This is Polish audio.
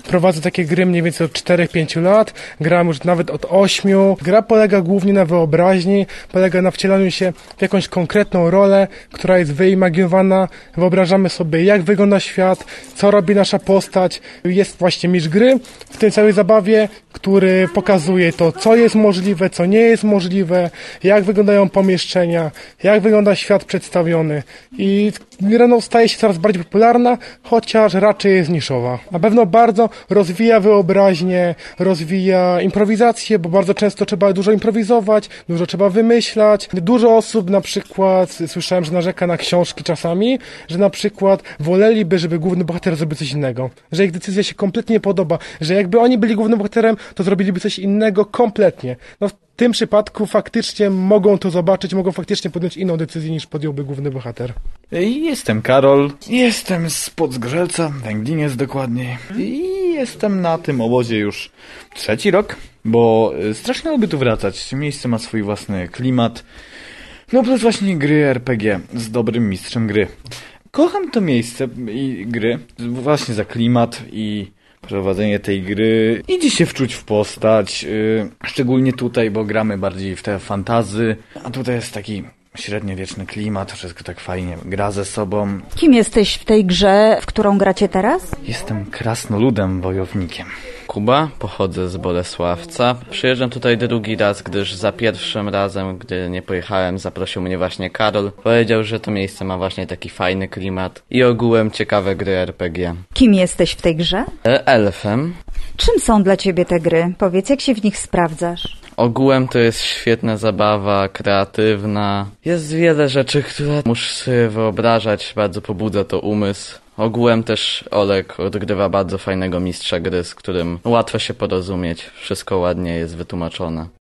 Prowadzę takie gry mniej więcej od 4-5 lat. Grałem już nawet od 8. Gra polega głównie na wyobraźni, polega na wcielaniu się w jakąś konkretną rolę, która jest wyimaginowana. Wyobrażamy sobie, jak wygląda świat, co robi nasza postać. Jest właśnie mistrz gry w tej całej zabawie, który pokazuje to, co jest możliwe, co nie jest możliwe, jak wyglądają pomieszczenia, jak wygląda świat przedstawiony. I gra staje się coraz bardziej popularna, chociaż raczej jest niszowa. Na pewno bardzo rozwija wyobraźnię, rozwija improwizację, bo bardzo często trzeba dużo improwizować, dużo trzeba wymyślać. Dużo osób na przykład, słyszałem, że narzeka na książki czasami, że na przykład woleliby, żeby główny bohater zrobił coś innego. Że ich decyzja się kompletnie nie podoba, że jakby oni byli głównym bohaterem, to zrobiliby coś innego kompletnie. No w tym przypadku faktycznie mogą to zobaczyć, mogą faktycznie podjąć inną decyzję niż podjąłby główny bohater. Jestem Karol, jestem z Podzgrzelca, Węgliniec dokładniej. I jestem na tym obozie już 3. rok, bo strasznie lubię tu wracać. Miejsce ma swój własny klimat. No plus właśnie gry RPG z dobrym mistrzem gry. Kocham to miejsce i gry właśnie za klimat i prowadzenie tej gry. Idzie się wczuć w postać, szczególnie tutaj, bo gramy bardziej w te fantazy, a tutaj jest taki średniowieczny klimat, wszystko tak fajnie gra ze sobą. Kim jesteś w tej grze, w którą gracie teraz? Jestem krasnoludem, wojownikiem. Kuba, pochodzę z Bolesławca. Przyjeżdżam tutaj drugi raz, gdyż za pierwszym razem, gdy nie pojechałem, zaprosił mnie właśnie Karol. Powiedział, że to miejsce ma właśnie taki fajny klimat i ogółem ciekawe gry RPG. Kim jesteś w tej grze? Elfem. Czym są dla ciebie te gry? Powiedz, jak się w nich sprawdzasz? Ogółem to jest świetna zabawa, kreatywna. Jest wiele rzeczy, które muszę sobie wyobrażać, bardzo pobudza to umysł. Ogółem też Olek odgrywa bardzo fajnego mistrza gry, z którym łatwo się porozumieć. Wszystko ładnie jest wytłumaczone.